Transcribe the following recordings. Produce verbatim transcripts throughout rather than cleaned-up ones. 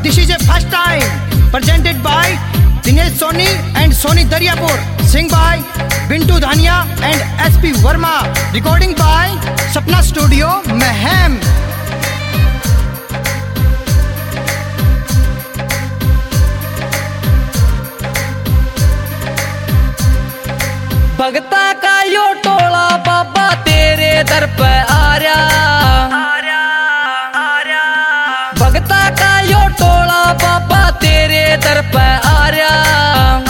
This is a first time presented by Dinesh Soni and Soni Daryapur. Sing by Bintu Dhania and S P Verma. Recording by Sapna Studio, Mehem. भगता का यो टोला बाबा तेरे दर पे आ रहा, भगता का यो टोला बाबा तेरे दर पे आ रहा।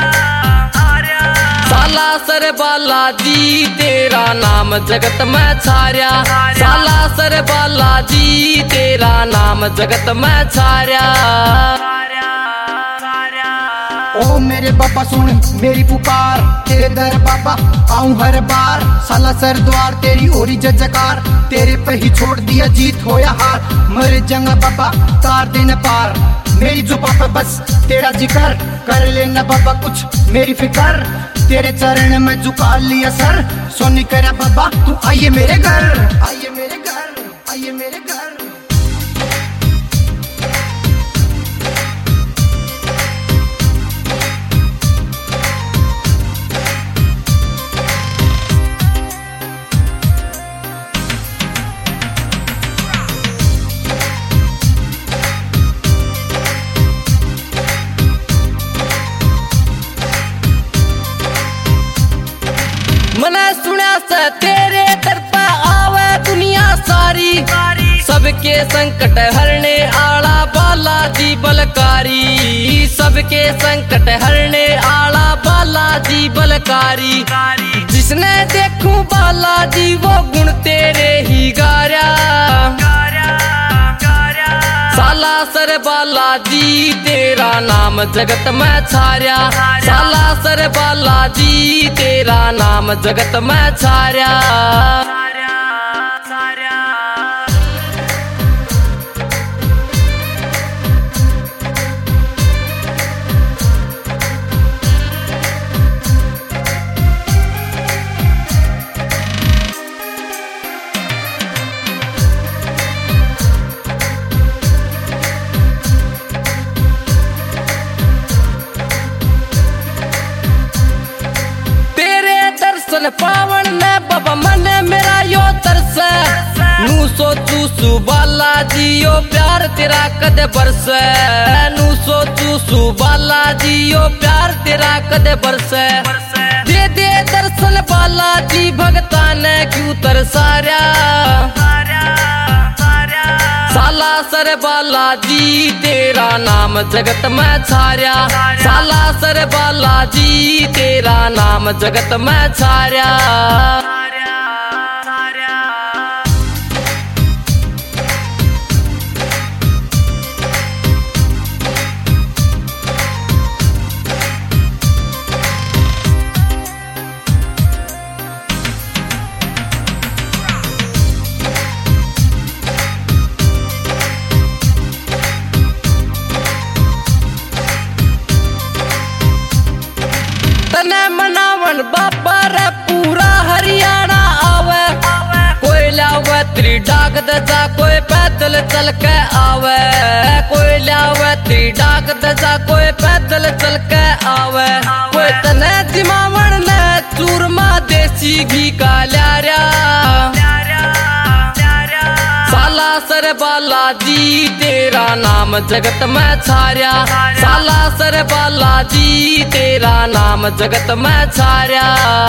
साला सर बालाजी तेरा नाम जगत में छाया, साला सर बालाजी तेरा नाम जगत में छाया। ओ मेरे बाबा सुन मेरी पुकार, तेरे दर बाबा आऊं हर बार। साला सर द्वार तेरी ओरी जजकार, तेरे पे ही छोड़ दिया जीत हो या हार। मरे जंग बाबा तार देना पार, मेरी जो पापा बस तेरा जिक्र कर लेना बाबा कुछ मेरी फिकर। तेरे चरण में झुका लिया सर, सोनी करा बाबा तू आइए मेरे घर, आइए मेरे घर, आइए मेरे घर। मने सुना से तेरे दर पे आवे दुनिया सारी, सबके संकट हरने आला बालाजी बलकारी, सबके संकट हरने आला बालाजी बलकारी। जिसने देखूं बालाजी वो गुण तेरे ही गारा, साला सर बालाजी तेरा नाम जगत में छाया, साला सर बालाजी तेरा नाम जगत में छाया। पावन ने बाबा मन मेरा यो तरस, नू सोचू सु बालाजी यो प्यार तेरा कदे बरस, नू सोचू सु बालाजी यो प्यार तेरा कदे बरस। दे दे दर्शन बालाजी भगता ने क्यों तरसाया, साला सर बालाजी तेरा नाम जगत में छाया, साला सर बालाजी तेरा नाम जगत में छाया। मनावन बाबा रे पूरा हरियाणा आवे, कोई लावे त्री डाक दजा कोई पैदल चल के आवे, कोई लावे त्री डाक दजा कोई पैदल चल के आवे। कोई तने जिमावन ने चूरमा देसी घी का ल्यारा, साला सर बालाजी तेरा नाम जगत में छाया, साला सर बालाजी तेरा नाम जगत में छाया।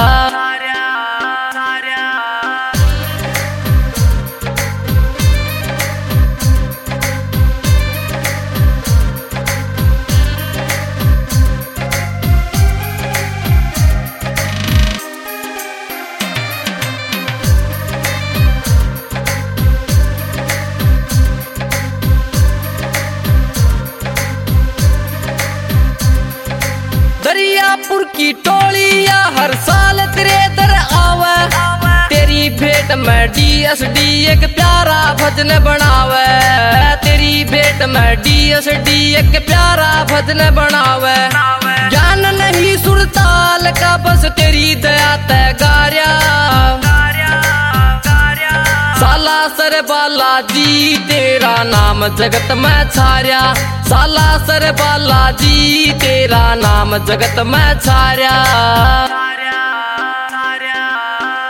दरियापुर की टोलिया हर साल तेरे दर आवे, तेरी भेंट में डी एस डी एक प्यारा भजन बनावे, तेरी भेंट में डी एस डी एक प्यारा भजन बनावे। ज्ञान नहीं सुरताल का बस तेरी दया तय गार्या, साला सर बालाजी तेरा नाम जगत में छाया, साला सर बालाजी तेरा नाम जगत में छाया।